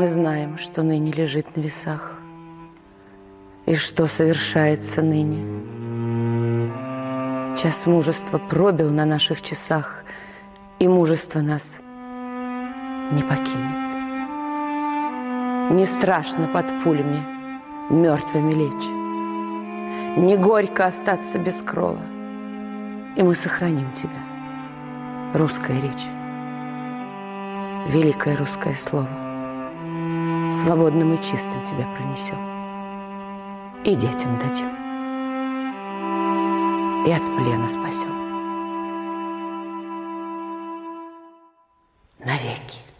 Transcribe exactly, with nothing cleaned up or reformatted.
мы знаем, что ныне лежит на весах, и что совершается ныне. Час мужества пробил на наших часах, и мужество нас не покинет. Не страшно под пулями мертвыми лечь, не горько остаться без крова, и мы сохраним тебя, русская речь, великое русское слово. Свободным и чистым тебя пронесем, и детям дадим, и от плена спасем навеки.